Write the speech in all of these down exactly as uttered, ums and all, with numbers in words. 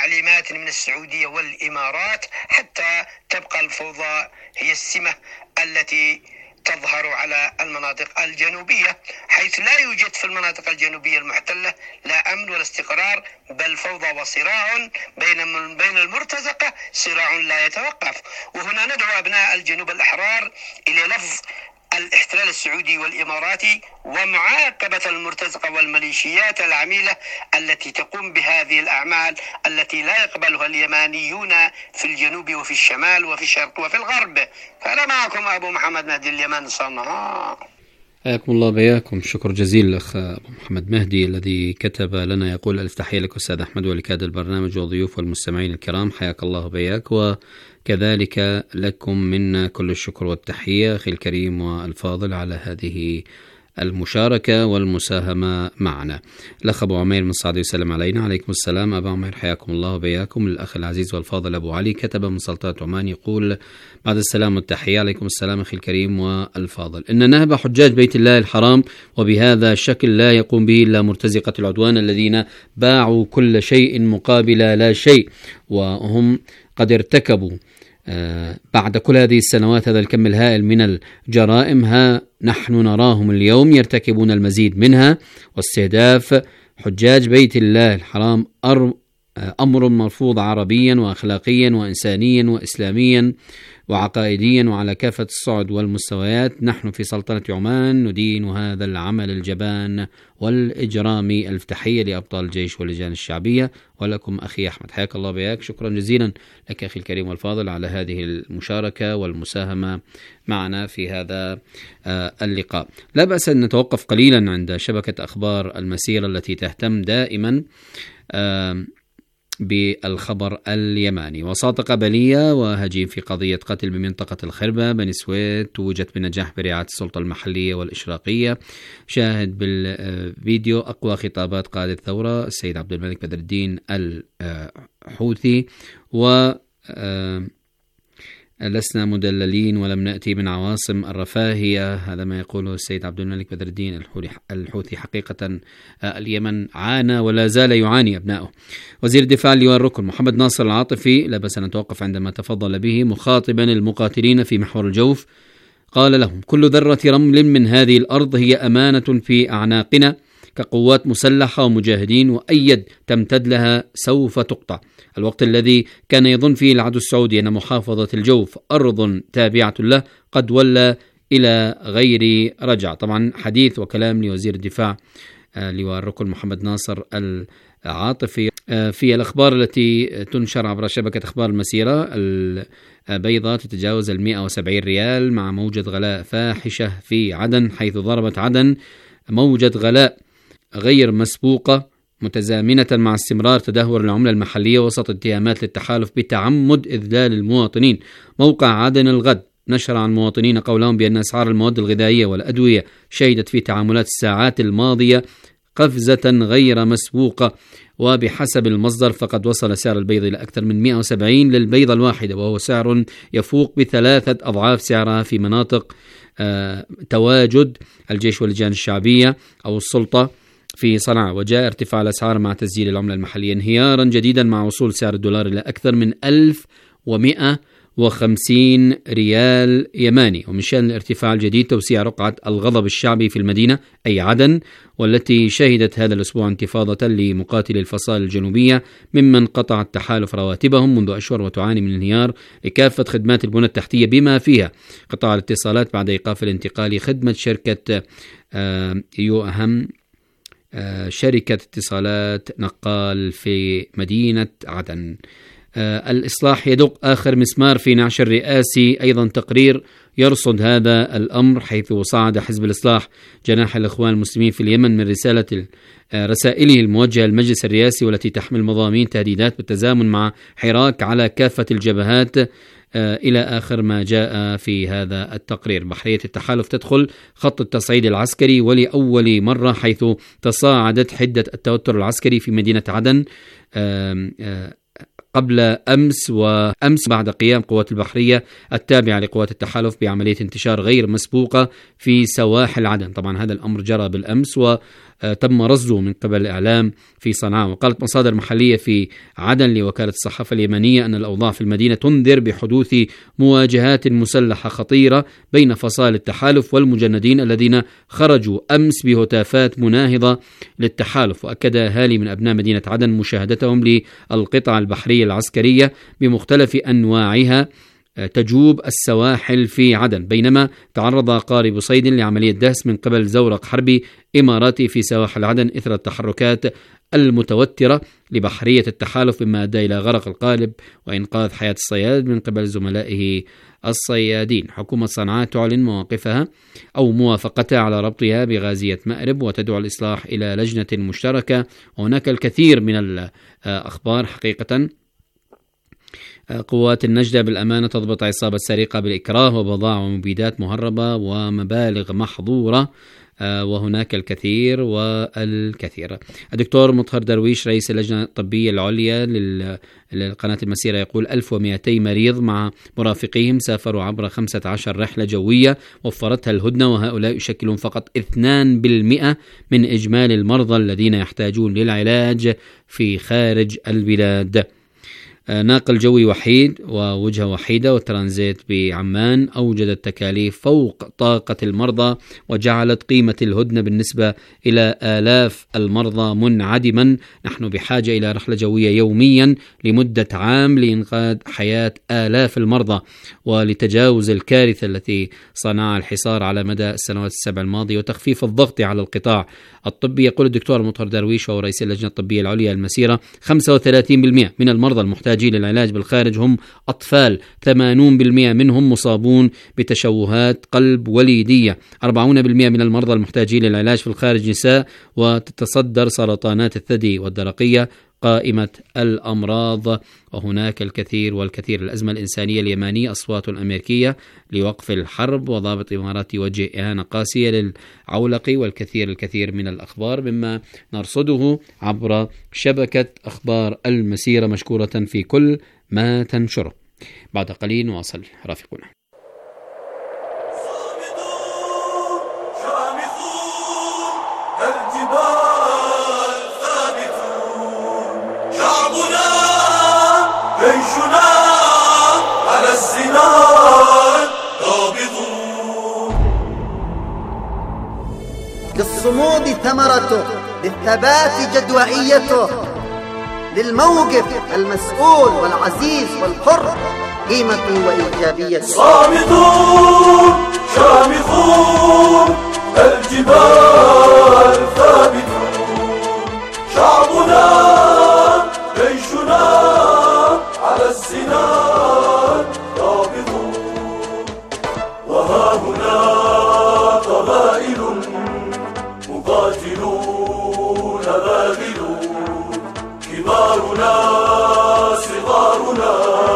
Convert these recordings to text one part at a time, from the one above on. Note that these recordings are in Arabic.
تعليمات من السعودية والإمارات حتى تبقى الفوضى هي السمة التي تظهر على المناطق الجنوبية، حيث لا يوجد في المناطق الجنوبية المحتلة لا أمن ولا استقرار، بل فوضى وصراع بين بين المرتزقة، صراع لا يتوقف. وهنا ندعو أبناء الجنوب الأحرار إلى لفظ الاحتلال السعودي والإماراتي ومعاقبة المرتزقة والميليشيات العميلة التي تقوم بهذه الأعمال التي لا يقبلها اليمانيون في الجنوب وفي الشمال وفي الشرق وفي الغرب. فأنا معكم أبو محمد مهدي اليمن صنعاء. حياكم الله بياكم. شكر جزيل الأخ أبو محمد مهدي الذي كتب لنا يقول: ألف تحية لك أستاذ أحمد ولكاد البرنامج والضيوف والمستمعين الكرام، حياك الله بياك، وكذلك لكم منا كل الشكر والتحية أخي الكريم والفاضل على هذه المشاركة والمساهمة معنا. الأخ أبو عمير من السعودية يسلم علينا. عليكم السلام أبو عمير، حياكم الله وبياكم. الأخ العزيز والفاضل أبو علي كتب من سلطنة عمان يقول: بعد السلام والتحية. عليكم السلام أخي الكريم والفاضل. إن نهب حجاج بيت الله الحرام وبهذا الشكل لا يقوم به إلا مرتزقة العدوان الذين باعوا كل شيء مقابل لا شيء، وهم قد ارتكبوا آه بعد كل هذه السنوات هذا الكم الهائل من الجرائم. ها نحن نراهم اليوم يرتكبون المزيد منها، واستهداف حجاج بيت الله الحرام أمر مرفوض عربيا وأخلاقيا وإنسانيا وإسلاميا وعقائديا وعلى كافة الصعد والمستويات. نحن في سلطنة عمان ندين هذا العمل الجبان والإجرامي. ألف تحية لأبطال الجيش واللجان الشعبية، ولكم أخي أحمد. حياك الله بياك. شكرا جزيلا لك أخي الكريم والفاضل على هذه المشاركة والمساهمة معنا في هذا اللقاء. لا بأس أن نتوقف قليلا عند شبكة أخبار المسيرة التي تهتم دائما بالخبر اليماني. وساطة قبلية وهجيم في قضية قتل بمنطقة الخربة بني سويد توجت بنجاح برعاية السلطة المحلية والإشراقية. شاهد بالفيديو أقوى خطابات قائد الثورة السيد عبد الملك بدر الدين الحوثي: و لسنا مدللين ولم نأتي من عواصم الرفاهية. هذا ما يقوله السيد عبد الملك بدر الدين الحوثي. حقيقة اليمن عانى ولا زال يعاني أبنائه. وزير الدفاع اللواء الركن محمد ناصر العاطفي لا بأس أن نتوقف عندما تفضل به مخاطبا المقاتلين في محور الجوف. قال لهم: كل ذرة رمل من هذه الأرض هي أمانة في أعناقنا كقوات مسلحة ومجاهدين، وأيد تمتد لها سوف تقطع. الوقت الذي كان يظن فيه العدو السعودي أن محافظة الجوف أرض تابعة له قد ولى إلى غير رجع. طبعا حديث وكلام لوزير الدفاع لواء الركن محمد ناصر العاطفي. في الأخبار التي تنشر عبر شبكة أخبار المسيرة: البيضة تتجاوز المئة وسبعين ريال مع موجة غلاء فاحشة في عدن، حيث ضربت عدن موجة غلاء غير مسبوقة متزامنة مع استمرار تدهور العملة المحلية وسط اتهامات للتحالف بتعمد إذلال المواطنين. موقع عدن الغد نشر عن مواطنين قولهم بأن أسعار المواد الغذائية والأدوية شهدت في تعاملات الساعات الماضية قفزة غير مسبوقة، وبحسب المصدر فقد وصل سعر البيض إلى أكثر من مئة وسبعين للبيضة الواحدة، وهو سعر يفوق بثلاثة أضعاف سعرها في مناطق آه تواجد الجيش واللجان الشعبية أو السلطة في صنعاء. وجاء ارتفاع الأسعار مع تسجيل العملة المحلية انهيارا جديدا مع وصول سعر الدولار إلى أكثر من ألف ومئة وخمسين ريال يماني. ومن شأن الارتفاع الجديد توسيع رقعة الغضب الشعبي في المدينة أي عدن، والتي شهدت هذا الأسبوع انتفاضة لمقاتلي الفصائل الجنوبية ممن قطع التحالف رواتبهم منذ أشهر وتعاني من انهيار لكافة خدمات البنى التحتية بما فيها قطاع الاتصالات بعد إيقاف الانتقال خدمة شركة يو أهم شركة اتصالات نقال في مدينة عدن. الإصلاح يدق آخر مسمار في نعش الرئاسي. أيضا تقرير يرصد هذا الأمر، حيث صعد حزب الإصلاح جناح الإخوان المسلمين في اليمن من رسالة رسائله الموجهة للمجلس الرئاسي والتي تحمل مضامين تهديدات بالتزامن مع حراك على كافة الجبهات إلى آخر ما جاء في هذا التقرير. بحرية التحالف تدخل خط التصعيد العسكري ولأول مرة، حيث تصاعدت حدة التوتر العسكري في مدينة عدن قبل أمس وأمس بعد قيام قوات البحرية التابعة لقوات التحالف بعملية انتشار غير مسبوقة في سواحل عدن. طبعا هذا الأمر جرى بالأمس وتم رصده من قبل الإعلام في صنعاء. وقالت مصادر محلية في عدن لوكالة الصحافة اليمنية أن الأوضاع في المدينة تنذر بحدوث مواجهات مسلحة خطيرة بين فصائل التحالف والمجندين الذين خرجوا أمس بهتافات مناهضة للتحالف. وأكد أهالي من أبناء مدينة عدن مشاهدتهم للقطع البحرية العسكرية بمختلف أنواعها تجوب السواحل في عدن، بينما تعرض قارب صيد لعملية دهس من قبل زورق حربي إماراتي في سواحل عدن إثر التحركات المتوترة لبحرية التحالف، مما أدى إلى غرق القارب وإنقاذ حياة الصياد من قبل زملائه الصيادين. حكومة صنعاء تعلن مواقفها أو موافقتها على ربطها بغازية مأرب وتدعو الإصلاح إلى لجنة مشتركة. وهناك الكثير من الأخبار حقيقة. قوات النجدة بالأمانة تضبط عصابة سرقة بالإكراه وبضاعة ومبيدات مهربة ومبالغ محظورة، وهناك الكثير والكثير. الدكتور مطهر درويش رئيس اللجنة الطبية العليا للقناة المسيرة يقول ألف ومئتين مريض مع مرافقيهم سافروا عبر خمسة عشر رحلة جوية وفرتها الهدنة، وهؤلاء يشكلون فقط اثنين بالمئة من إجمالي المرضى الذين يحتاجون للعلاج في خارج البلاد. ناقل جوي وحيد ووجهة وحيدة والترانزيت بعمان أوجدت تكاليف فوق طاقة المرضى وجعلت قيمة الهدنة بالنسبة إلى آلاف المرضى منعدما. نحن بحاجة إلى رحلة جوية يوميا لمدة عام لإنقاذ حياة آلاف المرضى ولتجاوز الكارثة التي صنعها الحصار على مدى السنوات السبع الماضية وتخفيف الضغط على القطاع الطبي. يقول الدكتور مطهر درويش وهو رئيس اللجنة الطبية العليا المسيرة خمسة وثلاثين بالمئة من المرضى المحتاجين للعلاج بالخارج هم أطفال، ثمانين بالمئة منهم مصابون بتشوهات قلب وليدية، أربعين بالمئة من المرضى المحتاجين للعلاج في الخارج نساء، وتتصدر سرطانات الثدي والدرقية قائمة الأمراض. وهناك الكثير والكثير. الأزمة الإنسانية اليمانية أصوات أمريكية لوقف الحرب وضابط إماراتي يوجه إهانة قاسية للعولقي، والكثير الكثير من الأخبار مما نرصده عبر شبكة أخبار المسيرة مشكورة في كل ما تنشره. بعد قليل نواصل، رافقونا. للصمود ثمرته، للثبات جدوائيته، للموقف المسؤول والعزيز والحر قيمته وإيجابيته. صامتون شامخون الجبال ثابتون، شعبنا جيشنا على السنان رابطون، وها هنا قبائل مقاتلون باذلون، كبارنا صغارنا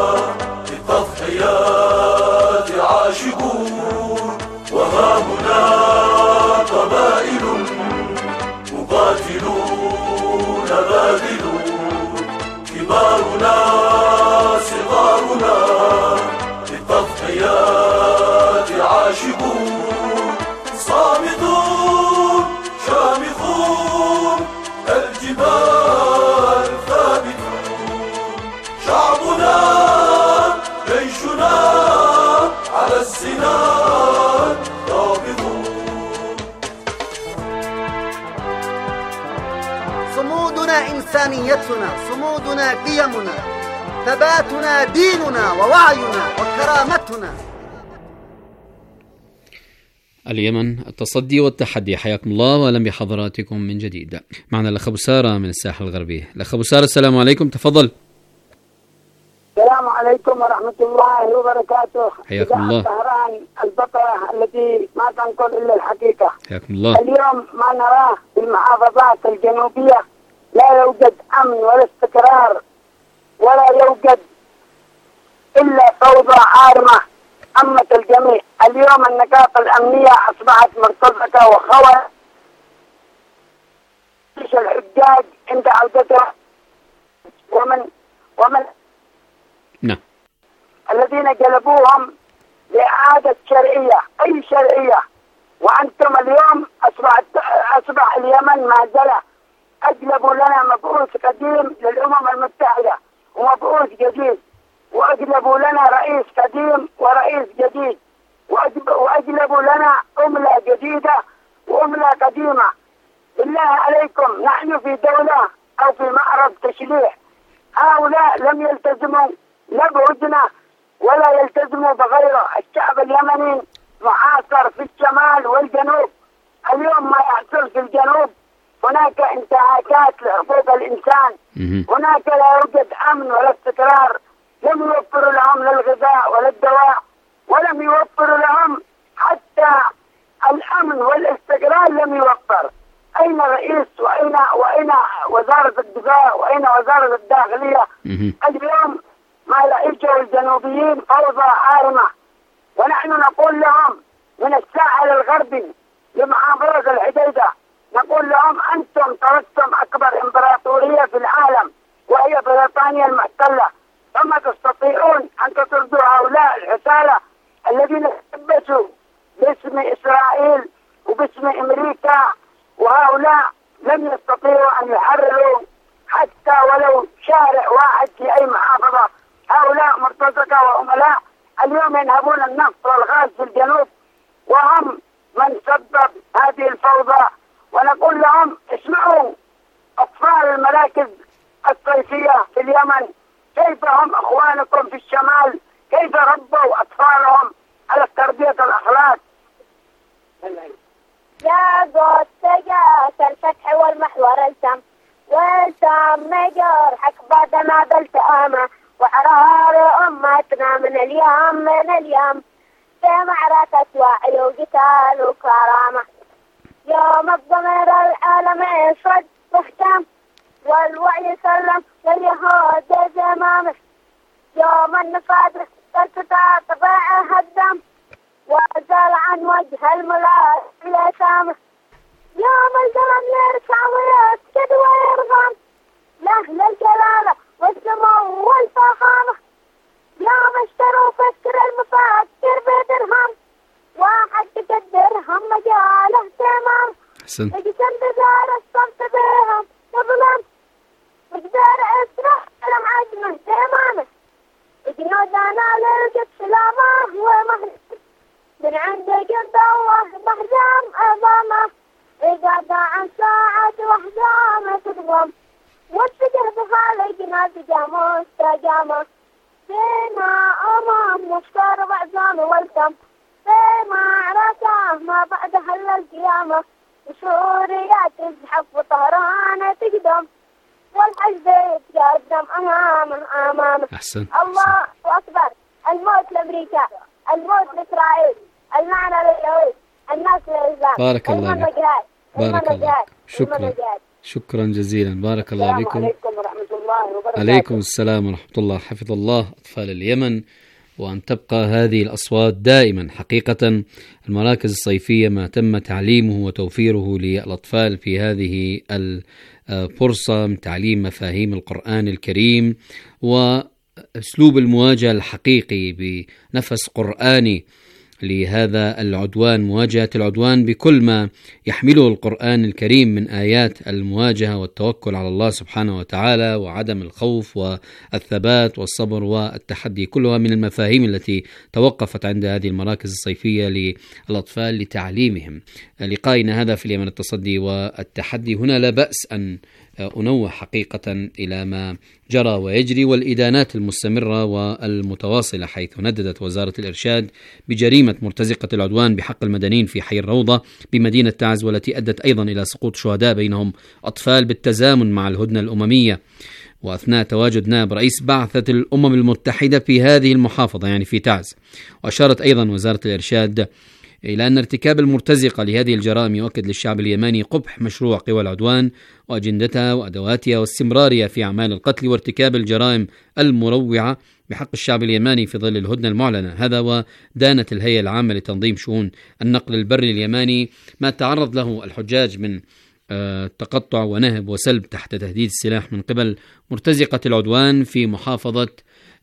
للتضحيات عاشقون، وها هنا قبائل مقاتلون باذلون، كبارنا صغارنا للتضحيات عاشقون. صامتون شامخون الجبال ثابتون، شعبنا جيشنا على السنان رابطون. صمودنا إنسانيتنا، صمودنا قيمنا، ثباتنا ديننا ووعينا وكرامتنا. اليمن التصدي والتحدي. حياكم الله واهلا بحضراتكم من جديد. معنا الاخ ابو ساره من الساحل الغربي. الاخ ابو ساره السلام عليكم، تفضل. السلام عليكم ورحمه الله وبركاته. حياكم الله. طهران البقره التي ما تنقل الا الحقيقه. حياكم الله. اليوم ما نراه في المحافظات الجنوبيه لا يوجد امن ولا استقرار ولا يوجد الا فوضى عارمه أمت الجميع. اليوم النقاط الأمنية أصبحت مرتزقة وخوى الحجاج عند عودته، ومن ومن نعم. الذين جلبوهم لإعادة شرعية، أي شرعية، وأنتم اليوم أصبحت أصبح اليمن مهزلة. أجلبوا لنا مبعوث قديم للأمم المتحدة ومبعوث جديد، وأجلبوا لنا رئيس قديم ورئيس جديد، وأجلبوا لنا عملة جديدة وعملة قديمة. بالله عليكم، نحن في دولة أو في معرض تشريع. هؤلاء لم يلتزموا لا بعدنا ولا يلتزموا بغيره. الشعب اليمني محاصر في الشمال والجنوب. اليوم ما يحصل في الجنوب هناك انتهاكات لحقوق الإنسان، هناك لا يوجد أمن ولا استقرار. لم يوفروا لهم لا الغذاء ولا الدواء، ولم يوفروا لهم حتى الأمن والاستقرار لم يوفر. أين الرئيس وأين وأين وزارة الدفاع وأين وزارة الداخلية؟ اليوم ما يعيشه الجنوبيين فوضى عارمة، ونحن نقول لهم من الساحل الغربي لمحافظة الحديدة، نقول لهم أنتم تركتم أكبر إمبراطورية في العالم وهي بريطانيا المحتلة، فما تستطيعون أن تطردوا هؤلاء الحسالة الذين تلبسوا باسم إسرائيل وباسم أمريكا، وهؤلاء لم يستطيعوا أن يحرروا حتى ولو شارع واحد في أي محافظة. هؤلاء مرتزقة وعملاء اليوم ينهبون النفط والغاز في الجنوب، وهم من سبب هذه الفوضى. ونقول لهم اسمعوا، أطفال المراكز الصيفية في اليمن كيف هم أخوانكم في الشمال، كيف ربوا أطفالهم على التربية الأخلاق. يا قد تجاك الفتح والمحور التم والتم جرحك بعد ما بالتأمة وحرار أمتنا من اليوم من اليوم في معركة وعي وقتال وكرامة. يوم الضمير العالم يصد واهتم والوعي سلم لليهود زمامه. يوم النفاذ تلتقى طباعه الدم وزال عن وجه الملاك لسامه. يوم القلم يرفع ويسكت ويرغم له للجلالة والسمو والفخامة. يوم اشتروا فكر المفكر بدرهم واحد تقدرهم مجاله تمام. اجسم بزار الصمت بهم تظلم مقدار اسرح لم عجمه تمامه. جنودنا للقدس سلامه ومهد من عند جد الله بحزام عظامه. إجادة عن ساعة وحزامه تضم واتجه بخالقنا تجامه استجامه. فينا أمام مفتر بعظامه والكم في معركة ما بعدها إلا القيامة. وسوريا تزحف وطهران تقدم والحشد يتقدم أمامه أمامه. أحسن. الله أكبر. الموت لأمريكا، الموت لإسرائيل، المعنى لليهود، الناس للإسلام. بارك الله بك. بارك الله. شكرا شكرا جزيلا. بارك الله بكم. عليكم ورحمة الله وبركاته. عليكم السلام ورحمة الله. حفظ الله أطفال اليمن، وأن تبقى هذه الأصوات دائما. حقيقة المراكز الصيفية ما تم تعليمه وتوفيره للأطفال في هذه الفرصة من تعليم مفاهيم القرآن الكريم وأسلوب المواجهة الحقيقي بنفس قرآني لهذا العدوان، مواجهة العدوان بكل ما يحمله القرآن الكريم من آيات المواجهة والتوكل على الله سبحانه وتعالى وعدم الخوف والثبات والصبر والتحدي، كلها من المفاهيم التي توقفت عند هذه المراكز الصيفية للأطفال لتعليمهم. لقائنا هذا في اليمن التصدي والتحدي، هنا لا بأس أن أنوه حقيقة إلى ما جرى ويجري والإدانات المستمرة والمتواصلة، حيث نددت وزارة الإرشاد بجريمة مرتزقة العدوان بحق المدنيين في حي الروضة بمدينة تعز، والتي أدت أيضا إلى سقوط شهداء بينهم أطفال بالتزامن مع الهدنة الأممية، وأثناء تواجد نائب رئيس بعثة الأمم المتحدة في هذه المحافظة يعني في تعز. وأشارت أيضا وزارة الإرشاد إلى أن ارتكاب المرتزقة لهذه الجرائم يؤكد للشعب اليمني قبح مشروع قوى العدوان وأجندتها وأدواتها واستمرارها في أعمال القتل وارتكاب الجرائم المروعة بحق الشعب اليماني في ظل الهدنة المعلنة. هذا ودانت الهيئة العامة لتنظيم شؤون النقل البري اليماني ما تعرض له الحجاج من تقطع ونهب وسلب تحت تهديد السلاح من قبل مرتزقة العدوان في محافظة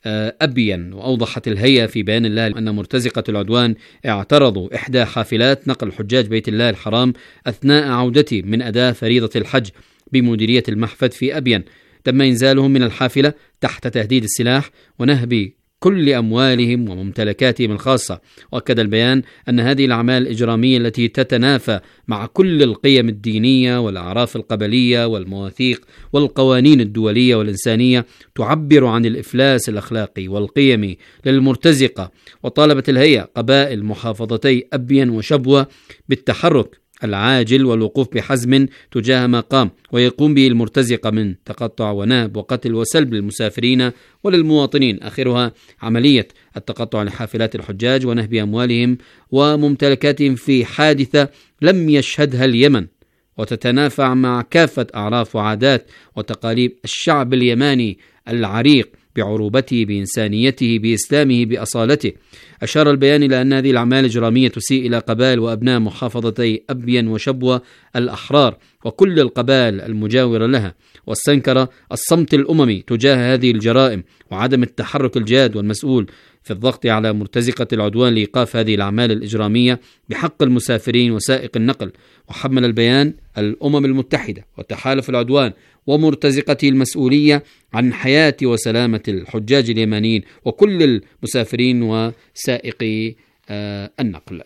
أبين. وأوضحت الهيئة في بيان الله أن مرتزقة العدوان اعترضوا إحدى حافلات نقل حجاج بيت الله الحرام أثناء عودته من أداء فريضة الحج بمديرية المحفد في أبين. تم إنزالهم من الحافلة تحت تهديد السلاح ونهب كل أموالهم وممتلكاتهم الخاصة. وأكد البيان أن هذه الأعمال الإجرامية التي تتنافى مع كل القيم الدينية والأعراف القبلية والمواثيق والقوانين الدولية والإنسانية تعبر عن الإفلاس الأخلاقي والقيمي للمرتزقة. وطالبت الهيئة قبائل محافظتي أبين وشبوة بالتحرك العاجل والوقوف بحزم تجاه ما قام ويقوم به المرتزقة من تقطع ونهب وقتل وسلب للمسافرين وللمواطنين، آخرها عملية التقطع لحافلات الحجاج ونهب أموالهم وممتلكاتهم في حادثة لم يشهدها اليمن، وتتنافى مع كافة أعراف وعادات وتقاليد الشعب اليماني العريق بعروبته بإنسانيته بإسلامه بأصالته. أشار البيان إلى أن هذه الأعمال الإجرامية تسيء إلى قبائل وأبناء محافظتي أبين وشبوة الأحرار وكل القبائل المجاورة لها، واستنكر الصمت الأممي تجاه هذه الجرائم وعدم التحرك الجاد والمسؤول في الضغط على مرتزقة العدوان لإيقاف هذه الأعمال الإجرامية بحق المسافرين وسائق النقل. وحمل البيان الأمم المتحدة وتحالف العدوان ومرتزقته المسؤولية عن حياة وسلامة الحجاج اليمانيين وكل المسافرين وسائقي آه النقل.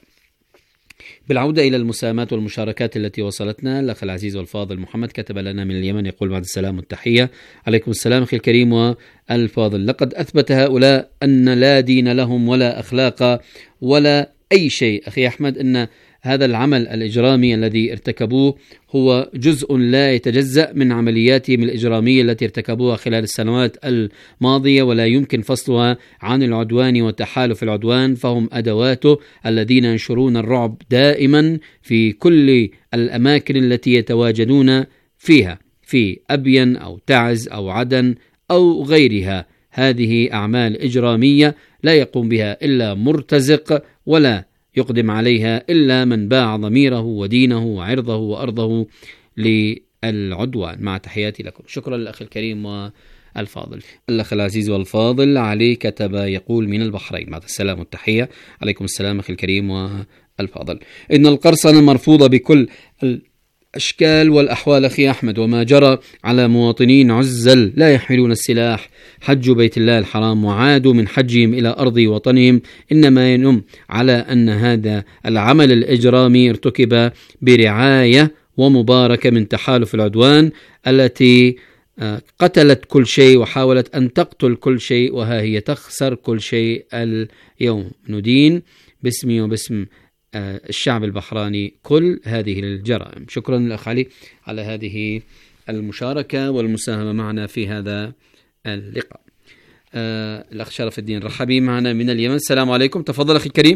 بالعودة إلى المساهمات والمشاركات التي وصلتنا، الأخ العزيز والفاضل محمد كتب لنا من اليمن يقول بعد السلام والتحية. عليكم السلام أخي الكريم والفاضل. لقد أثبت هؤلاء أن لا دين لهم ولا أخلاق ولا أي شيء. أخي أحمد، أن هذا العمل الإجرامي الذي ارتكبوه هو جزء لا يتجزأ من عملياتهم الإجرامية التي ارتكبوها خلال السنوات الماضية، ولا يمكن فصلها عن العدوان وتحالف العدوان، فهم أدواته الذين ينشرون الرعب دائما في كل الأماكن التي يتواجدون فيها، في أبين أو تعز أو عدن أو غيرها. هذه أعمال إجرامية لا يقوم بها إلا مرتزق، ولا يقدم عليها إلا من باع ضميره ودينه وعرضه وأرضه للعدوان. مع تحياتي لكم. شكرا للأخ الكريم والفاضل. الأخ العزيز والفاضل علي كتب يقول من البحرين بعد السلام والتحية. عليكم السلام أخي الكريم والفاضل. إن القرصنة مرفوضة بكل الأشكال والأحوال أخي أحمد، وما جرى على مواطنين عزل لا يحملون السلاح حجوا بيت الله الحرام وعادوا من حجهم إلى أرض وطنهم إنما ينم على أن هذا العمل الإجرامي ارتكب برعاية ومباركة من تحالف العدوان التي قتلت كل شيء وحاولت أن تقتل كل شيء، وها هي تخسر كل شيء اليوم. ندين باسمي وباسم الشعب البحراني كل هذه الجرائم. شكرا للأخ علي على هذه المشاركة والمساهمة معنا في هذا اللقاء. آه الأخ شرف الدين رحبي معنا من اليمن. السلام عليكم، تفضل أخي الكريم.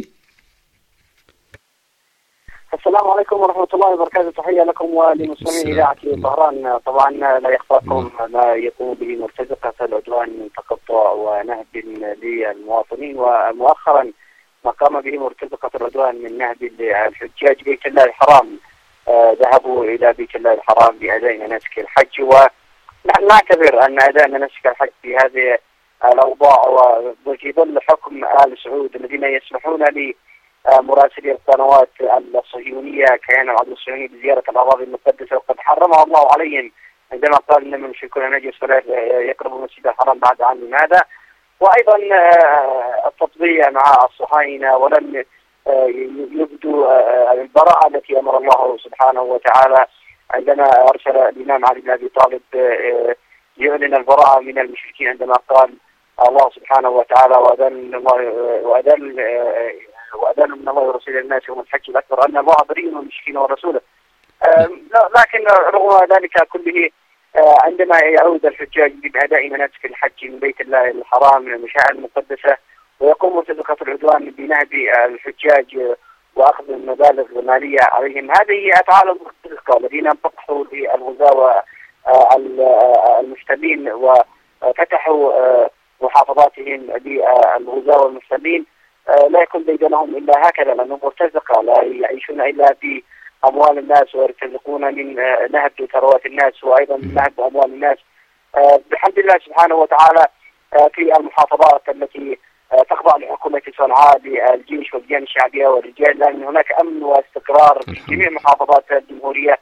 السلام عليكم ورحمة الله وبركاته. تحية لكم ولمسلمين إذاعة طهران. طبعا لا يخفاكم ما يقوم به مرتزقة العدوان من تقطع ونهب للمواطنين، ومؤخرا ما قام به مرتزقة العدوان من نهب الحجاج بيت الله الحرام. آه ذهبوا إلى بيت الله الحرام بأداء مناسك الحج، ونحن نعتبر أن أداء مناسك الحج في هذه الأوضاع وفي ظل حكم آل سعود الذين يسمحون لمراسلي القنوات الصهيونية كيان العدو الصهيوني بزيارة الأراضي المقدسة، وقد حرمها الله عليهم عندما قال إنما المشركون نجس فلا يقربوا المسجد الحرام بعد عام هذا. وأيضا التطبيع مع الصهاينة ولم يبدو البراءة التي أمر الله سبحانه وتعالى عندما أرسل الإمام علي بن أبي طالب يعلن البراءة من المشركين عندما قال الله سبحانه وتعالى وأذن الله وأذن وأذن من الله ورسوله الناس يوم الحج الأكبر أن الله بريء من المشركين ورسوله. لكن رغم ذلك كله عندما يعود الحجاج بأداء مناسك الحج من بيت الله الحرام من المشاعر المقدسة ويقوم مرتزقة العدوان بنهب الحجاج وأخذ المبالغ المالية عليهم، هذه أفعال المرتزقة الذين انفتحوا للغزاة المسلمين وفتحوا محافظاتهم للغزاة والمسلمين. لا يكون بينهم إلا هكذا، لأنهم مرتزقة لا يعيشون إلا بأموال الناس ويرتزقون من نهب ثروات الناس وأيضا من نهب أموال الناس. بحمد الله سبحانه وتعالى في المحافظات التي تخضع لحكومة صنعاء بالجيش واللجان الشعبية والرجال، لأن هناك أمن واستقرار في جميع محافظات الجمهورية.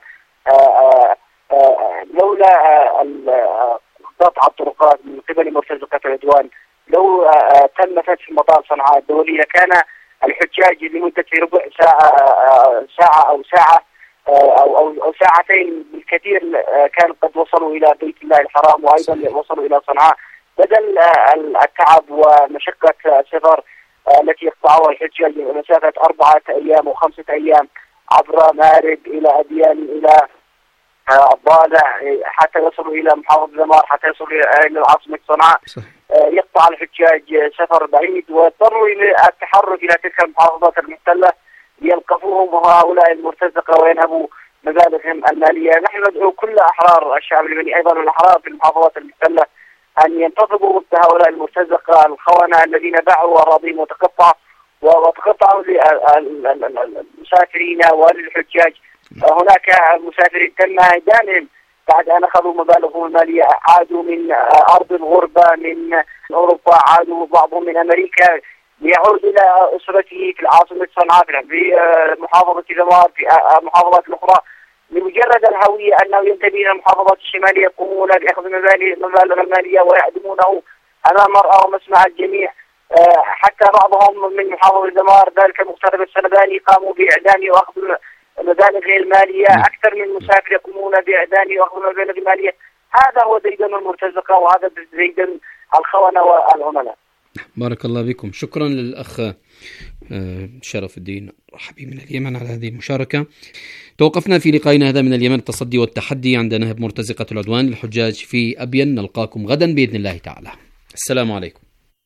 لولا قطع الطرقات من قبل مرتزقة العدوان، لو تم فتح مطار صنعاء الدولي لكان الحجاج لمدة ربع ساعة ساعة أو ساعة أو أو أو ساعتين بالكثير كانوا قد وصلوا إلى بيت الله الحرام، وأيضا وصلوا إلى صنعاء، بدل التعب ومشقة السفر التي يقطعها الحجاج مسافة أربعة أيام وخمسة أيام عبر مارب إلى أديان إلى الضالع حتى يصلوا إلى محافظة دمار، حتى يصلوا إلى عاصمة صنعاء. يقطع الحجاج سفر بعيد واضطروا إلى التحرك إلى تلك المحافظات المحتلة ليلقفوهم هؤلاء المرتزقة وينهبوا مبالغهم المالية. نحن ندعو كل أحرار الشعب اللبناني، أيضا الأحرار في المحافظات المحتلة، أن ينتظروا ضد هؤلاء المرتزقة الخونة الذين باعوا أراضيهم وتقطعوا وتقطعوا للمسافرين وللحجاج. هناك مسافرين تم إعدامهم بعد أن أخذوا مبالغهم المالية، عادوا من أرض الغربة من أوروبا، عادوا بعضهم من أمريكا ليعود إلى أسرته في العاصمة صنعاء في محافظة دمار في محافظات الأخرى، لمجرد الهوية أنه ينتمي إلى المحافظات الشمالية يقومون بأخذ المبالغ المالية ويعدمونه أمام مرأى ومسمع الجميع. حتى بعضهم من محافظة دمار ذلك مغترب السلباني قاموا بإعدامه وأخذ المبالغ المالية، أكثر من مسافر يقومون بإعدامه وأخذ المبالغ المالية. هذا هو زيدان المرتزقة، وهذا زيدان الخونة والعملاء. بارك الله بكم. شكرا للأخ شرف الدين رحبي من اليمن على هذه المشاركة. توقفنا في لقائنا هذا من اليمن التصدي والتحدي عند نهب مرتزقة العدوان للحجاج في أبين. نلقاكم غدا بإذن الله تعالى. السلام عليكم.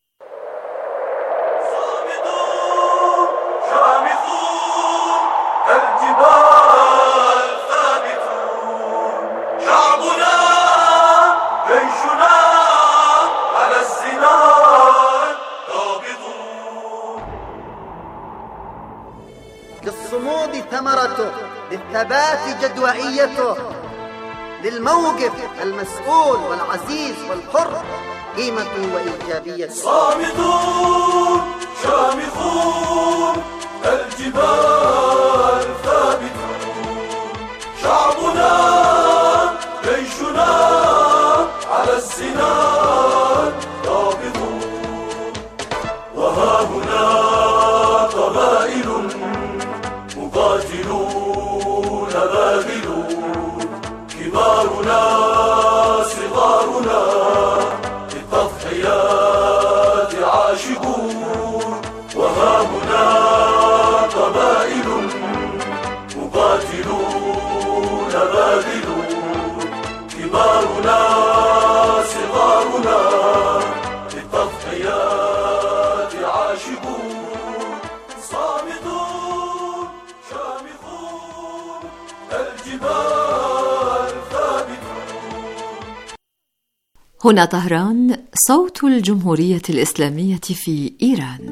للصمود ثمرته، للثبات جدوائيته، للموقف المسؤول والعزيز والحر قيمته وإيجابيته. صامدون شامخون الجبال ثابتون، شعبنا جيشنا على السنان قابضون، وها هنا قبائل مقاتلون باذلون، كبارنا صغارنا للتضحيات عاشقون، وها هنا قبائل مقاتلون باذلون، كبارنا صغارنا للتضحيات عاشقون، صامدون شامخون الجبال ثابتون. هنا طهران، صوت الجمهورية الإسلامية في إيران.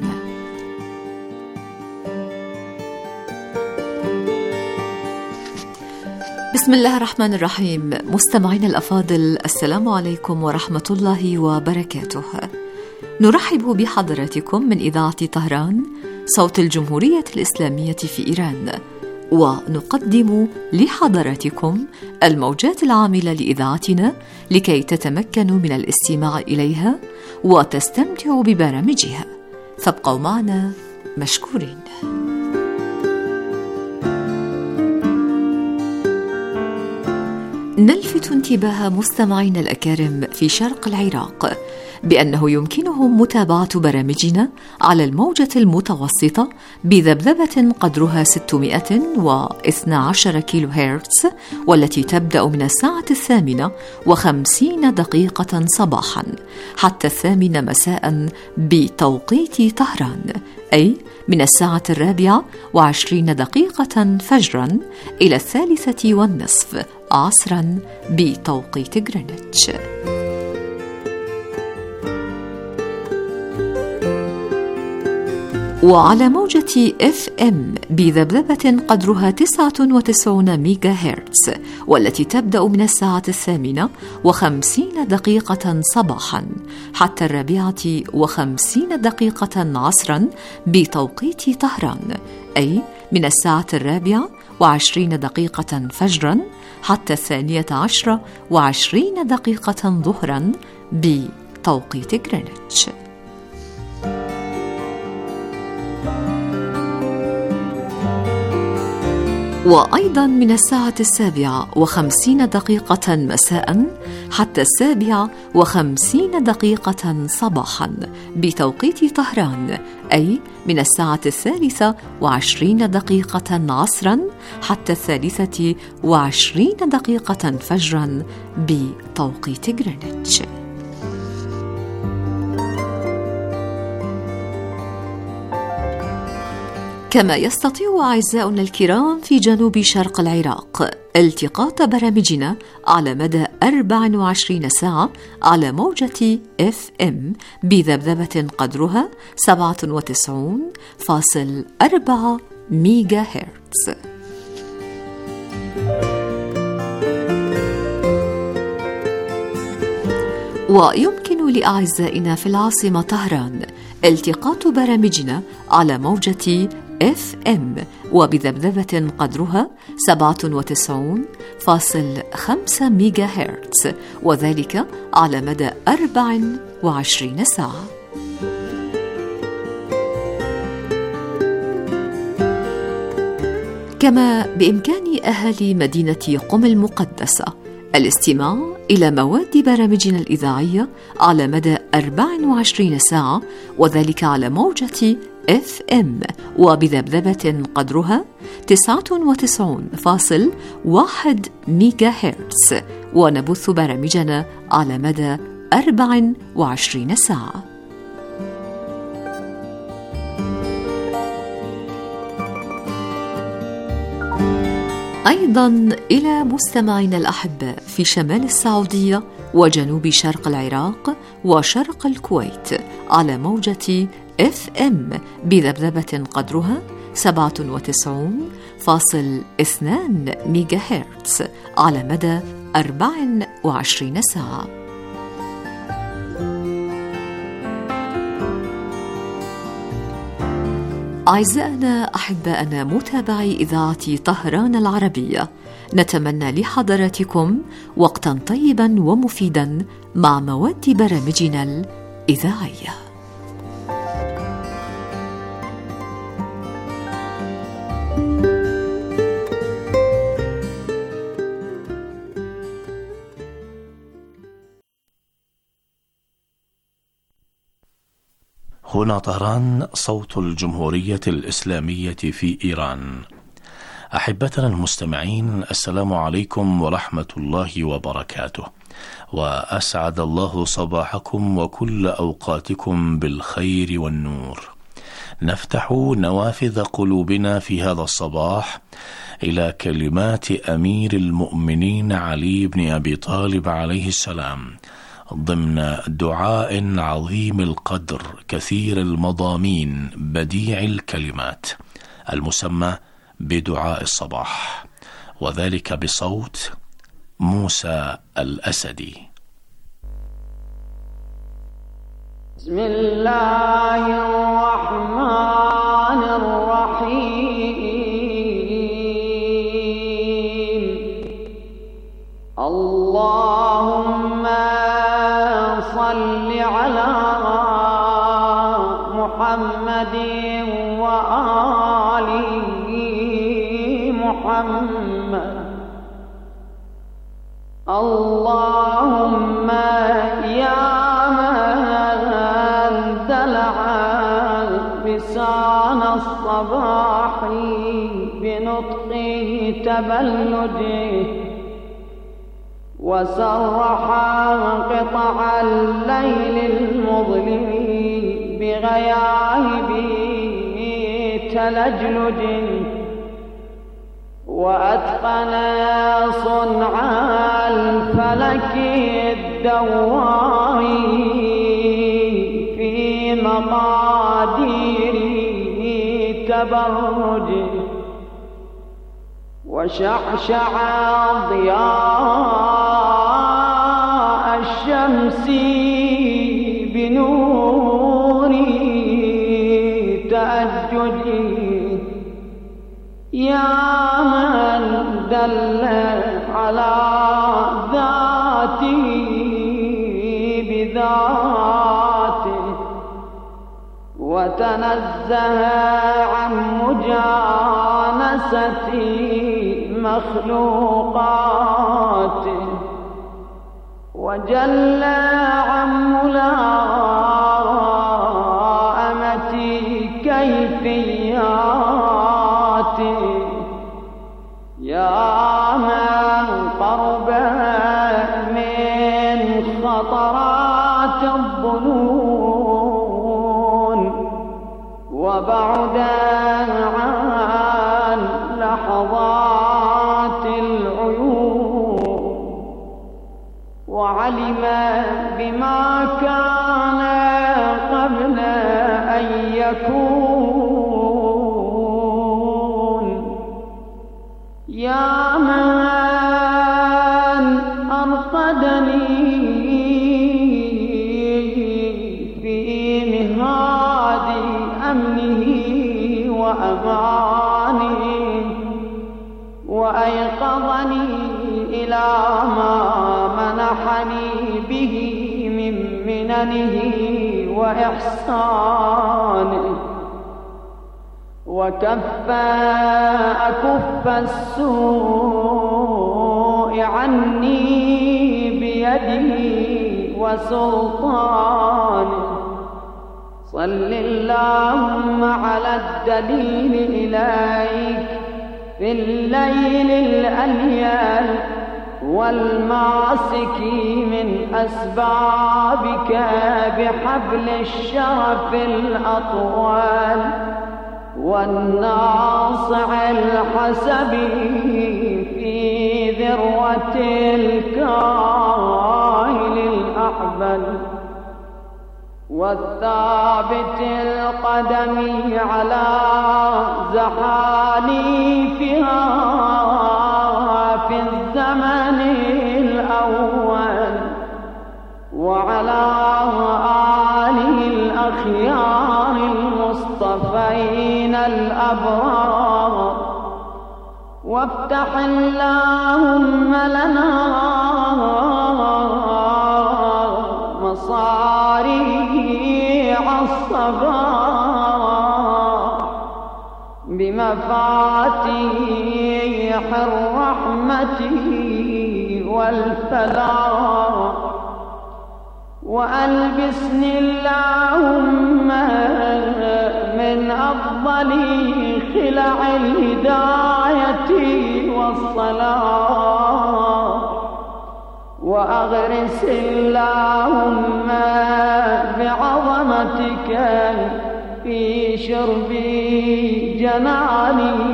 بسم الله الرحمن الرحيم. مستمعينا الأفاضل، السلام عليكم ورحمة الله وبركاته. نرحب بحضراتكم من إذاعة طهران، صوت الجمهورية الإسلامية في إيران، ونقدم لحضراتكم الموجات العاملة لإذاعتنا لكي تتمكنوا من الاستماع إليها وتستمتعوا ببرامجها. فابقوا معنا مشكورين. نلفت انتباه مستمعينا الأكارم في شرق العراق بأنه يمكنهم متابعة برامجنا على الموجة المتوسطة بذبذبة قدرها ستمائة واثني عشر كيلو هرتز، والتي تبدأ من الساعة الثامنة وخمسين دقيقة صباحا حتى الثامنة مساء بتوقيت طهران، أي من الساعة الرابعة وعشرين دقيقة فجرا إلى الثالثة والنصف عصرا بتوقيت غرينتش. وعلى موجة اف ام بذبذبة قدرها تسعة وتسعين ميجا هرتز، والتي تبدأ من الساعة الثامنة وخمسين دقيقة صباحا حتى الرابعة وخمسين دقيقة عصرا بتوقيت طهران، أي من الساعة الرابعة وعشرين دقيقة فجرا حتى الثانية عشرة وعشرين دقيقة ظهرا بتوقيت غرينتش. وأيضا من الساعة السابعة وخمسين دقيقة مساء حتى السابعة وخمسين دقيقة صباحا بتوقيت طهران، أي من الساعة الثالثة وعشرين دقيقة عصرا حتى الثالثة وعشرين دقيقة فجرا بتوقيت غرينتش. كما يستطيع أعزاؤنا الكرام في جنوب شرق العراق التقاط برامجنا على مدى أربع وعشرين ساعة على موجة اف ام بذبذبة قدرها سبعة وتسعين فاصل أربعة ميجا هرتز. ويمكن لأعزائنا في العاصمة طهران التقاط برامجنا على موجة اف ام وبذبذبة قدرها سبعة وتسعين فاصل خمسة ميجا هرتز، وذلك على مدى أربع وعشرين ساعة. كما بإمكان أهالي مدينة قم المقدسة الاستماع إلى مواد برامجنا الإذاعية على مدى أربع وعشرين ساعة، وذلك على موجة اف ام وبذبذبة قدرها تسعة وتسعين فاصل واحد ميجا هرتز، ونبث برامجنا على مدى أربع وعشرين ساعة. أيضا إلى مستمعينا الأحباء في شمال السعودية وجنوب شرق العراق وشرق الكويت على موجة اف ام بذبذبة قدرها سبعة وتسعين فاصل اثنان ميجا هرتز على مدى أربع وعشرين ساعة. أعزائنا أحبائنا متابعي إذاعة طهران العربية، نتمنى لحضراتكم وقتا طيبا ومفيدا مع مواد برامجنا الإذاعية. هنا طهران، صوت الجمهورية الإسلامية في إيران. أحبتنا المستمعين، السلام عليكم ورحمة الله وبركاته، وأسعد الله صباحكم وكل أوقاتكم بالخير والنور. نفتح نوافذ قلوبنا في هذا الصباح إلى كلمات أمير المؤمنين علي بن أبي طالب عليه السلام ضمن دعاء عظيم القدر كثير المضامين بديع الكلمات المسمى بدعاء الصباح، وذلك بصوت موسى الأسدي. بسم الله الرحمن الرحيم. اللهم صل على محمد وآل محمد. اللهم يا من دلع لسان الصباح بنطقه تبلده، وسرح قطع الليل المظلم بغياهب تلجلج، وأتقن صنع الفلك الدوائي في مقاديره تبرجه وشعشع ضياء الشمس بنور تأججه يا من دل على ذاته بذاته وتنزه عن مجانسة مخلوقاته وجل عن ملائمة كيفياته يا من قرب من خطرات الظنون وبعد عن لحظات العيون وعلم بما كان قبل أن يكون يا من أرقدني في مهاد أمنه وأمانه وأيقظني إلى ما منحني به من مننه وإحسانه وكف أكف السوء عني بيده وسلطانه صل اللهم على الدليل إليك في الليل الأليل والماسك من أسبابك بحبل الشرف الأطول والناصع الحسب في ذروة الكاهل الأحبل والثابت القدم على زحاليفها في الزمن الأول وعلى آله الأخيار المصطفين الأبرار وافتح اللهم لنا مصاريع الصباح بمفاتيح الرحمة والفلاح وألبسني اللهم من أفضل خلع الهداية والصلاح وأغرس اللهم بعظمتك في شرب جناني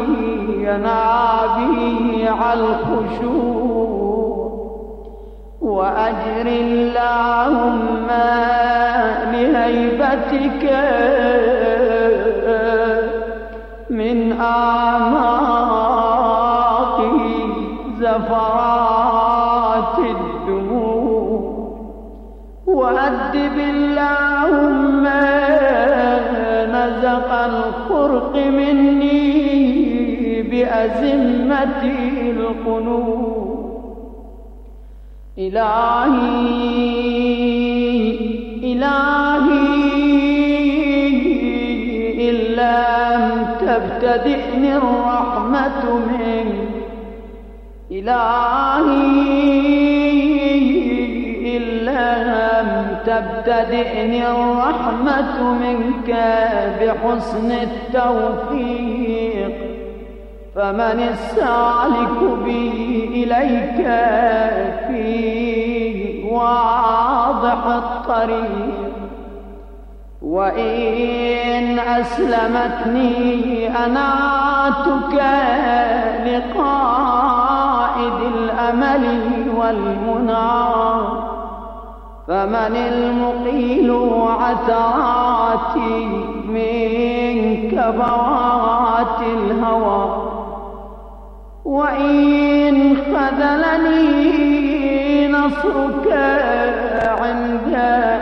ينابيع الخشوع وأجر اللهم لهيبتك من أعماق زفرات الدموع وأدب اللهم نزق الخرق مني بأزمة القنوط إلهي إلهي إن لم تبتدئني الرحمة منك إلهي إن لم تبتدئني الرحمة منك بحسن التوفيق فمن السالك بي إليك في واضح الطريق وإن أسلمتني أناتك لقائد الأمل والمنى فمن المقيل عثرات بواتي من كبوات الهوى، وإن خذلني نصرك عند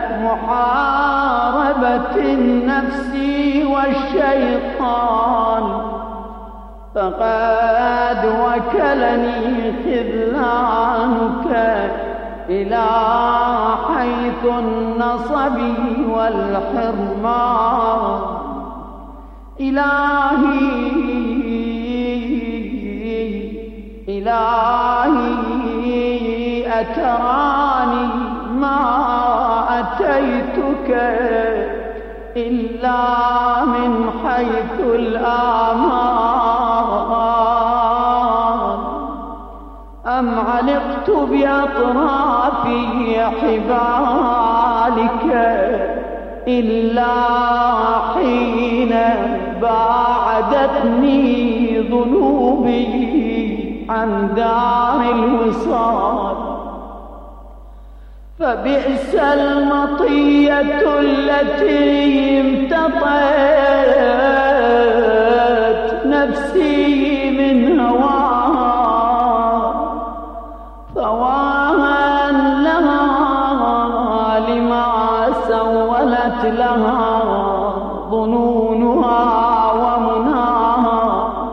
محاربة النفس والشيطان، فقد وكلني خذلانك إلى حيث النصب والحرمان. إلهي إلهي أتراني ما أتيتك إلا من حيث الآمان، أم علقت بأطراف حبالك إلا حين باعدتني ذنوبي عن دار الوصال. فبئس المطية التي امتطت نفسي من هواها، فواها لها لما سولت لها ظنونها ومناها،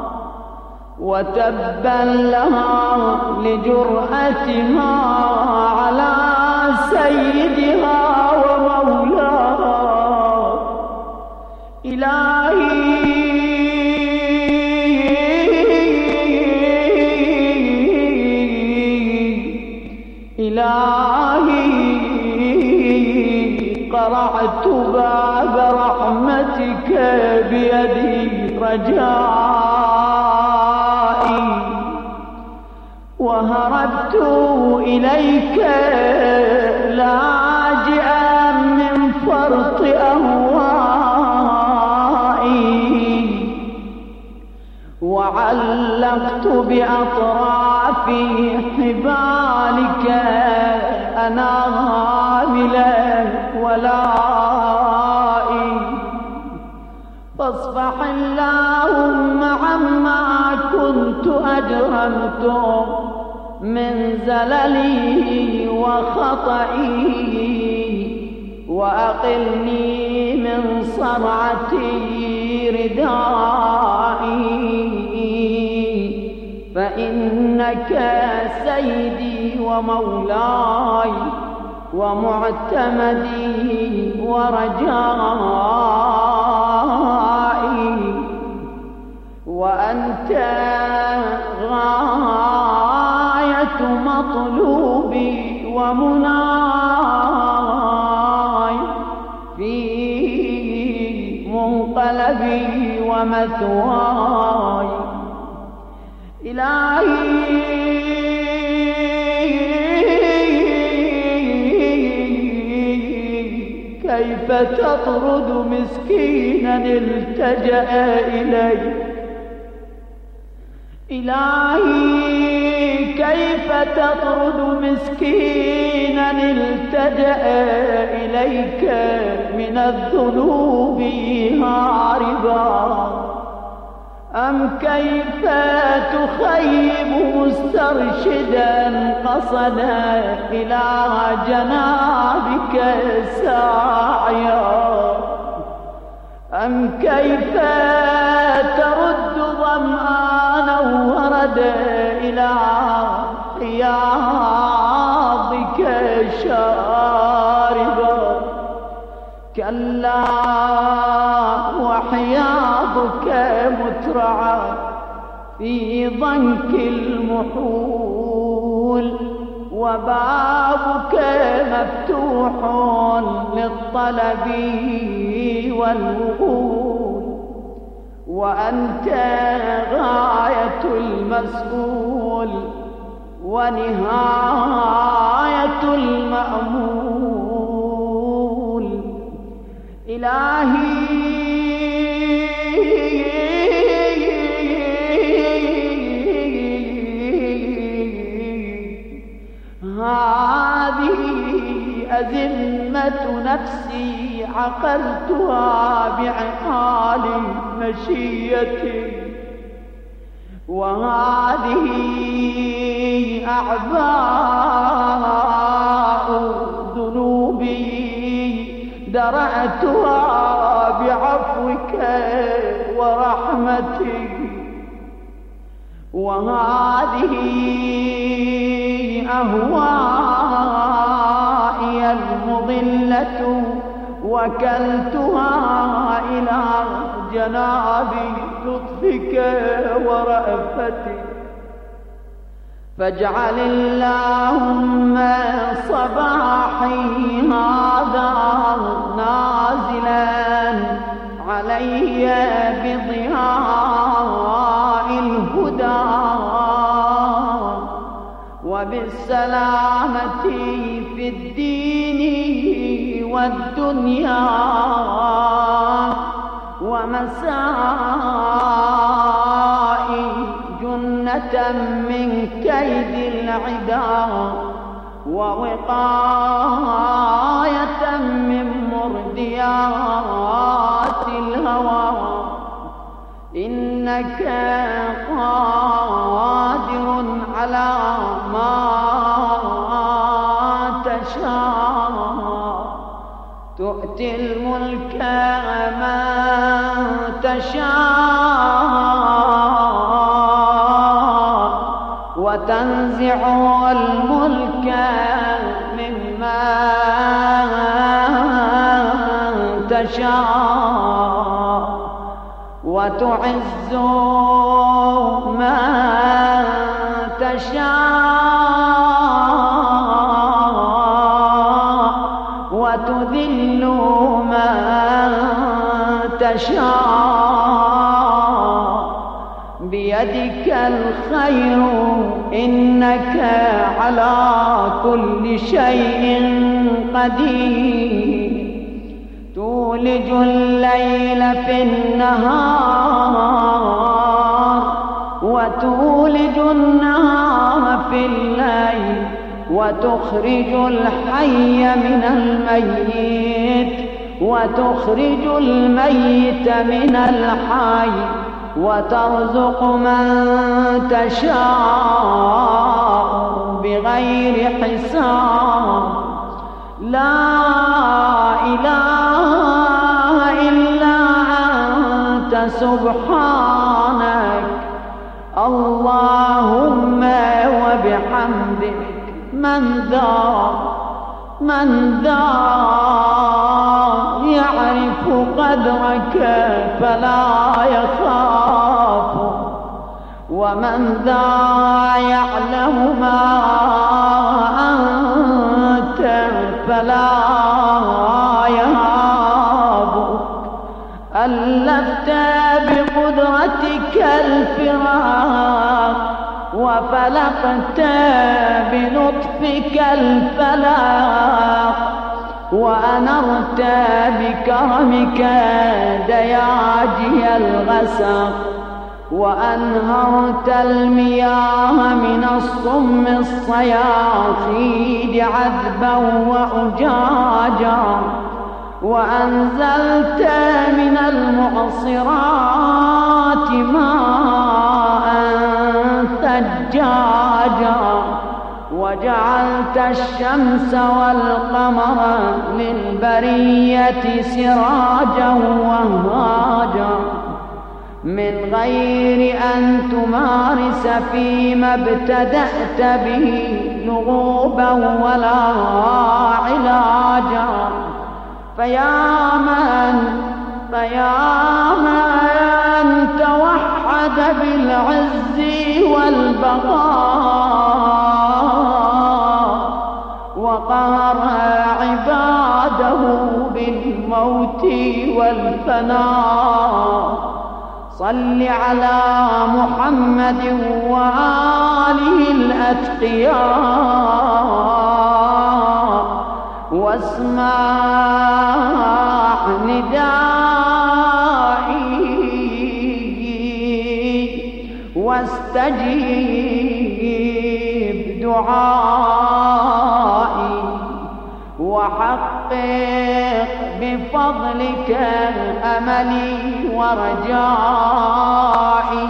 وتبا لها لجرأتها على سيدها ومولاها. إلهي إلهي قرعت باب رحمتك بيدي رجائي، وهربت إليك لاجئا من فرط أهوائي، وعلقت بأطراف حبالك أنامل ولائي. فاصفح اللهم عما كنت أجرمت من زللي وخطئي، وأقلني من صرعتي ردائي، فإنك سيدي ومولاي ومعتمدي ورجائي، وأنت غاية مطلوبي ومناي في منقلبي ومثواي. إلهي كيف تطرد مسكينا التجأ إليك؟ إلهي كيف تطرد مسكينا التجأ إليك من الذنوب هاربا؟ أم كيف تخيب مسترشدا قصدا إلى جنابك ساعيا؟ أم كيف ترد ظمآنا وردا إلى حياضك شاربا؟ كلا وحياضك مترعى في ضنك المحول، وبابك مفتوح للطلب والوقول، وأنت غاية المسؤول ونهاية المأمول. إلهي هذه أزمة نفسي عقلتها بعقال مشيتي، وهذه أعباء ذنوبي درأتها بعفوك ورحمتك، وهذه أهوائي المضلة وكلتها إلى جناب لطفك ورأفتك، فاجعل اللهم صباحي هذا نازلا علي بضياء الهدى وبالسلامة في الدين والدنيا ومسائي جنة من كيد العدا ووقاية من مرديات الهوى، إنك قادر على ما تشاء، تؤتي الملك من تشاء وتنزع الملك ممن تشاء وتعز من تشاء وتذل من تشاء، بيدك الخير إنك على كل شيء قدير، تولج الليل في النهار وتولج النهار في الليل، وتخرج الحي من الميت وتخرج الميت من الحي، وترزق من تشاء بغير حساب، لا إله إلا أنت سبحانك اللهم وبحمدك، من ذا من ذا يعرف قدرك فلا يخاف، ومن ذا يعلم ما أنت فلا يهاب، ألفت بقدرتك الفراق وفلقت بلطفك الفلاق، وأنرت بكرمك دياجي الغسق، وأنهرت المياه من الصم الصياصيد عذبا وأجاجا، وأنزلت من المعصرات ماء ثجاجا، وجعلت الشمس والقمر للبرية سراجا وهاجا، من غير أن تمارس فيما ابتدأت به لغوبا ولا علاجا، فيا من فيا من توحد بالعز والبقاء وقهر عباده بالموت والفناء، صل على محمد وآله الأتقياء، واسمع ندائي واستجيب دعائي، حقق بفضلك أملي ورجائي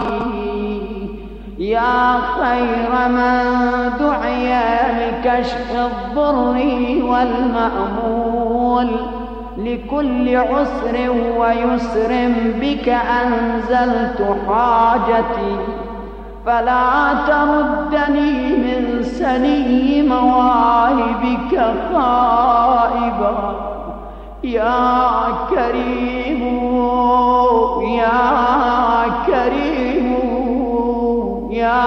يا خير من دعي لكشف الضر والمأمول لكل عسر ويسر بك أنزلت حاجتي فلا تردني من سني مواهبك خائبا يا كريم يا كريم يا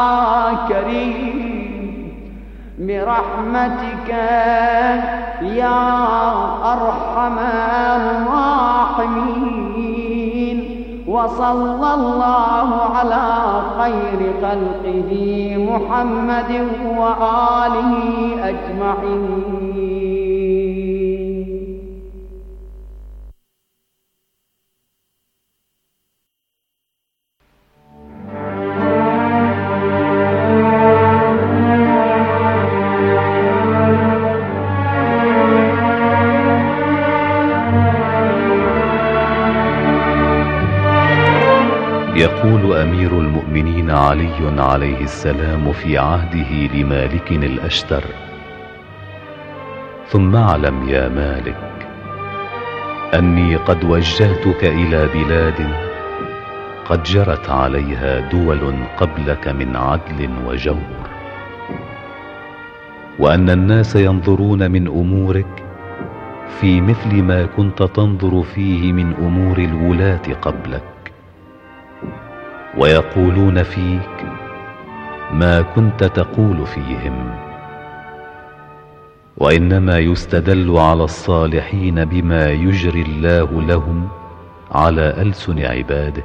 كريم برحمتك يا أرحم الراحمين وصلى الله على خير خلقه محمد وآله أجمعين. يقول أمير المؤمنين علي عليه السلام في عهده لمالك الأشتر: ثم اعلم يا مالك أني قد وجهتك إلى بلاد قد جرت عليها دول قبلك من عدل وجور، وأن الناس ينظرون من أمورك في مثل ما كنت تنظر فيه من أمور الولاة قبلك، ويقولون فيك ما كنت تقول فيهم، وإنما يستدل على الصالحين بما يجري الله لهم على ألسن عباده.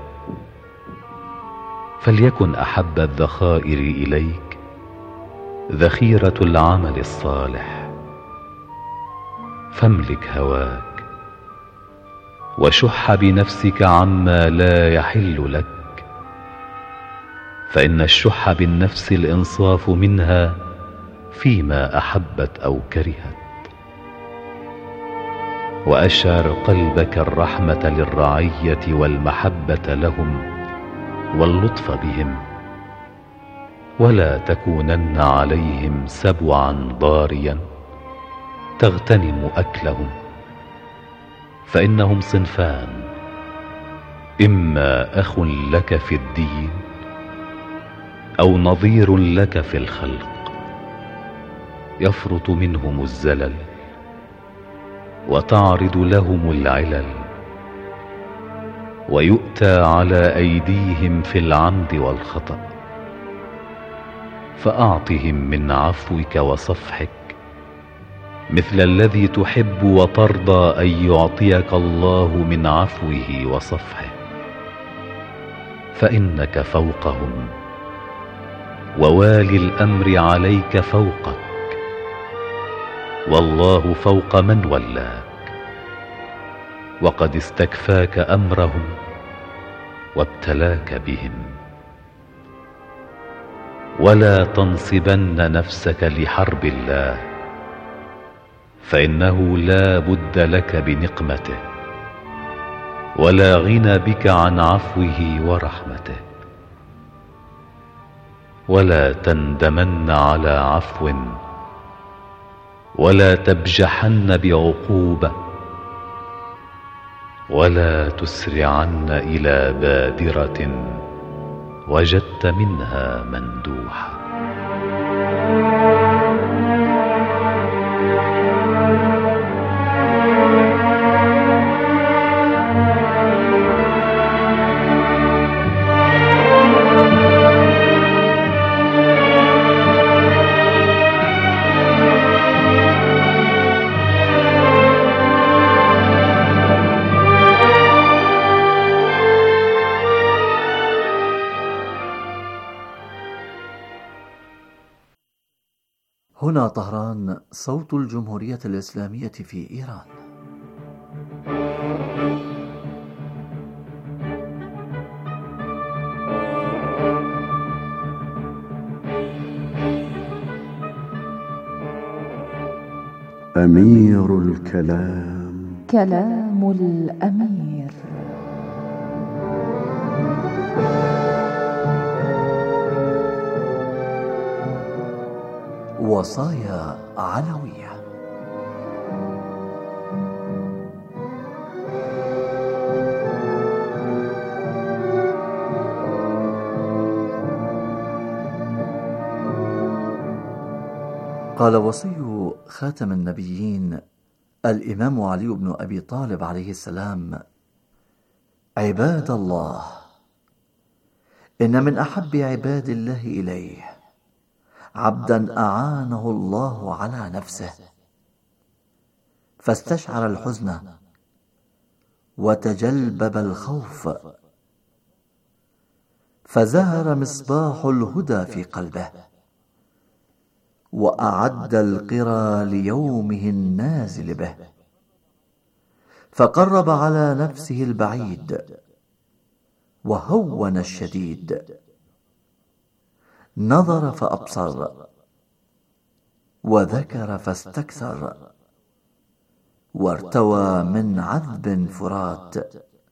فليكن أحب الذخائر إليك ذخيرة العمل الصالح، فاملك هواك وشح بنفسك عما لا يحل لك، فإن الشح بالنفس الإنصاف منها فيما أحبت أو كرهت. وأشعر قلبك الرحمة للرعية والمحبة لهم واللطف بهم، ولا تكونن عليهم سبعا ضاريا تغتنم أكلهم، فإنهم صنفان: إما أخ لك في الدين أو نظير لك في الخلق، يفرط منهم الزلل وتعرض لهم العلل، ويؤتى على أيديهم في العمد والخطأ، فأعطهم من عفوك وصفحك مثل الذي تحب وترضى أن يعطيك الله من عفوه وصفحه، فإنك فوقهم ووالي الأمر عليك فوقك، والله فوق من ولاك، وقد استكفاك أمرهم وابتلاك بهم. ولا تنصبن نفسك لحرب الله، فإنه لا بد لك بنقمته، ولا غنى بك عن عفوه ورحمته. ولا تندمن على عفو، ولا تبجحن بعقوبة، ولا تسرعن إلى بادرة وجدت منها مندوحة. هنا طهران، صوت الجمهورية الإسلامية في إيران. أمير الكلام، كلام الأمير. وصايا علوية. قال وصي خاتم النبيين الإمام علي بن أبي طالب عليه السلام: عباد الله، إن من أحب عباد الله إليه عبدا أعانه الله على نفسه فاستشعر الحزن وتجلبب الخوف، فزهر مصباح الهدى في قلبه، وأعد القرى ليومه النازل به، فقرب على نفسه البعيد وهون الشديد، نظر فأبصر، وذكر فاستكثر، وارتوى من عذب فرات،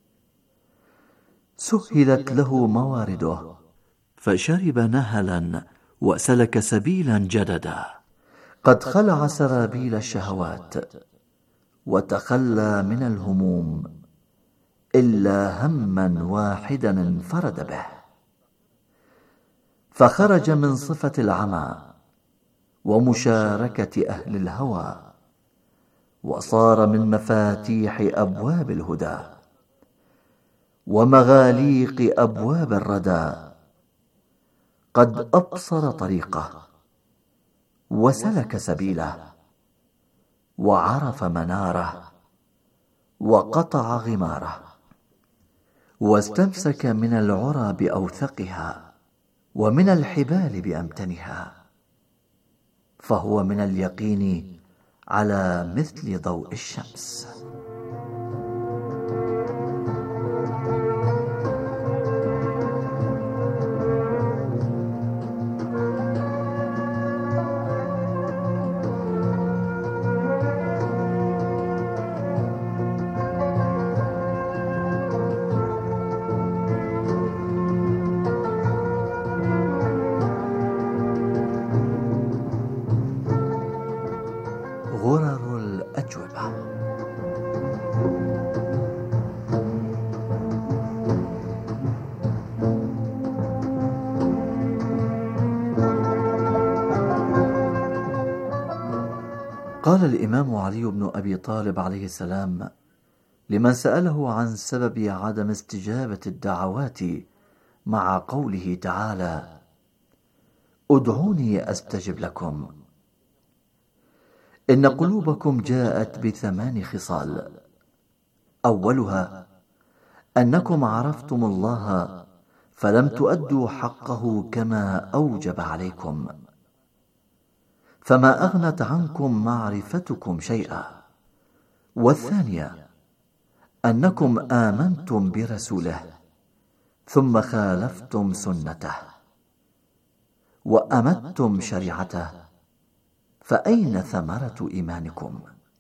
سهلت له موارده، فشرب نهلا وسلك سبيلا جددا، قد خلع سرابيل الشهوات وتخلى من الهموم، إلا هما واحدا انفرد به، فخرج من صفة العمى ومشاركة أهل الهوى، وصار من مفاتيح أبواب الهدى ومغاليق أبواب الردى، قد أبصر طريقه وسلك سبيله، وعرف مناره وقطع غماره، واستمسك من العرى بأوثقها ومن الحبال بأمتنها، فهو من اليقين على مثل ضوء الشمس. غرر الأجوبة. قال الإمام علي بن أبي طالب عليه السلام لمن سأله عن سبب عدم استجابة الدعوات مع قوله تعالى: ادعوني أستجب لكم: إن قلوبكم جاءت بثمان خصال، أولها أنكم عرفتم الله فلم تؤدوا حقه كما أوجب عليكم، فما أغنت عنكم معرفتكم شيئا. والثانية أنكم آمنتم برسوله ثم خالفتم سنته وأمتم شريعته، فأين ثمرة إيمانكم؟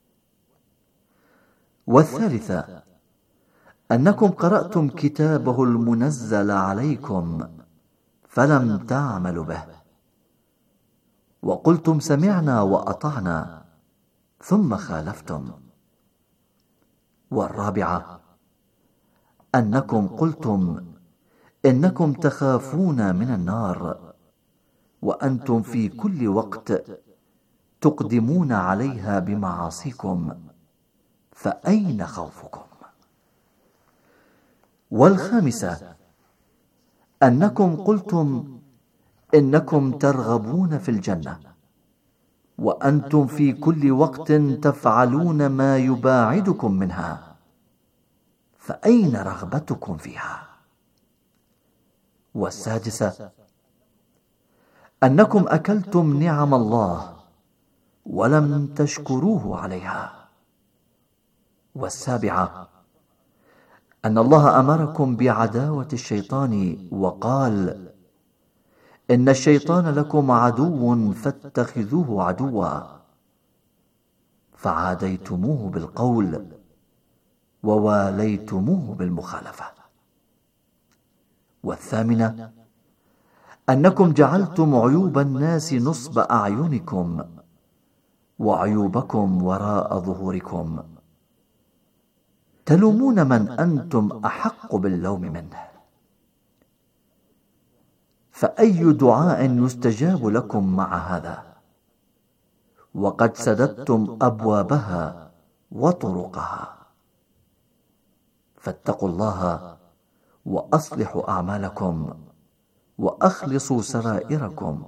والثالثة أنكم قرأتم كتابه المنزل عليكم فلم تعملوا به، وقلتم سمعنا وأطعنا ثم خالفتم. والرابعة أنكم قلتم إنكم تخافون من النار، وأنتم في كل وقت تقدمون عليها بمعاصيكم، فأين خوفكم؟ والخامسة أنكم قلتم إنكم ترغبون في الجنة، وأنتم في كل وقت تفعلون ما يباعدكم منها، فأين رغبتكم فيها؟ والسادسة أنكم أكلتم نعم الله ولم تشكروه عليها. والسابعة أن الله أمركم بعداوة الشيطان وقال: إن الشيطان لكم عدو فاتخذوه عدوا، فعاديتموه بالقول وواليتموه بالمخالفة. والثامنة أنكم جعلتم عيوب الناس نصب أعينكم وعيوبكم وراء ظهوركم، تلومون من أنتم أحق باللوم منه. فأي دعاء يستجاب لكم مع هذا وقد سددتم أبوابها وطرقها؟ فاتقوا الله وأصلحوا أعمالكم وأخلصوا سرائركم،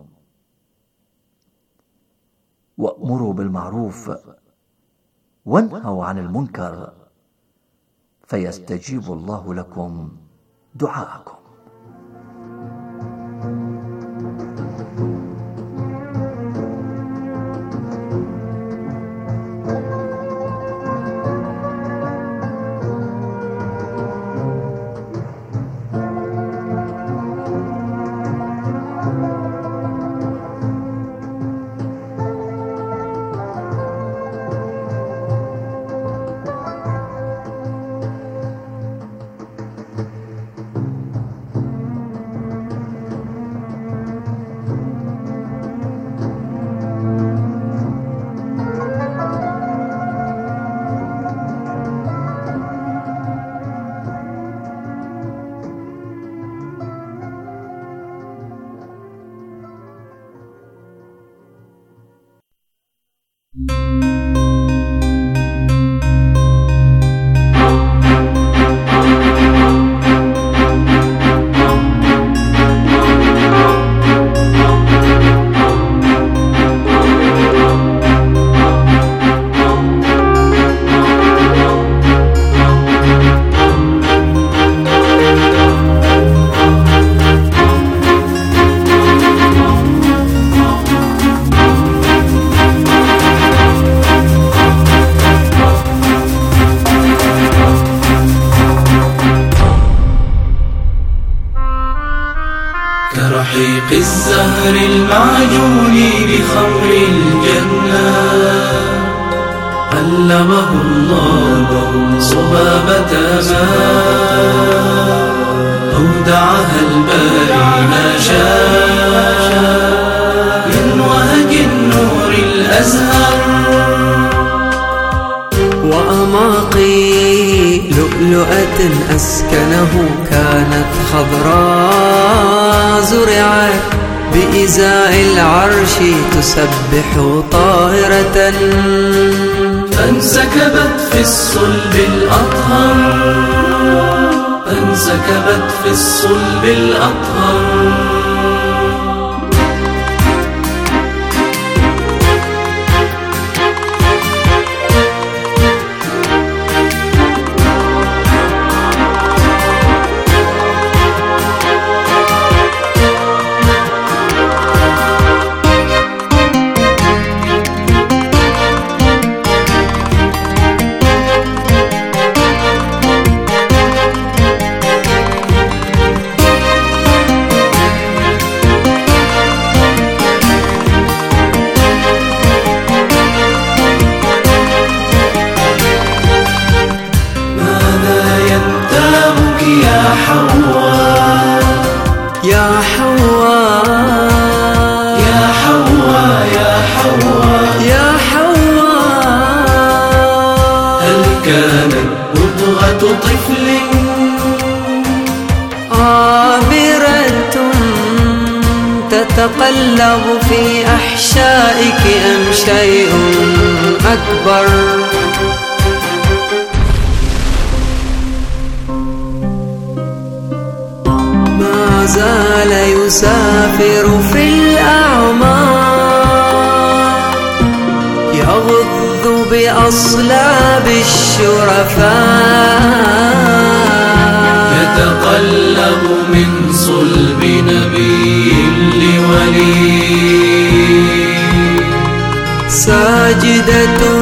وأمروا بالمعروف وانهوا عن المنكر، فيستجيب الله لكم دعاءكم. كرحيق الزهر المعجون بخمر الجنة، علمه الله صبابة ماء، أودعها الباري ما شاء من وهج النور الأزهر. وأماقي لؤلؤة أسكنه كانت خضراء، زرعت بإزاء العرش تسبح طاهرة، فانسكبت في الصلب الأطهر، فانسكبت في الصلب الأطهر. يا حواء يا حواء يا حواء يا حواء، هل كانت مضغة طفل عابرة تتقلب في أحشائك أم شيء أكبر؟ ما زال يسافر في الأعماق، يغض بأصلاب الشرفاء، يتقلب من صلب نبي لولي، ساجدة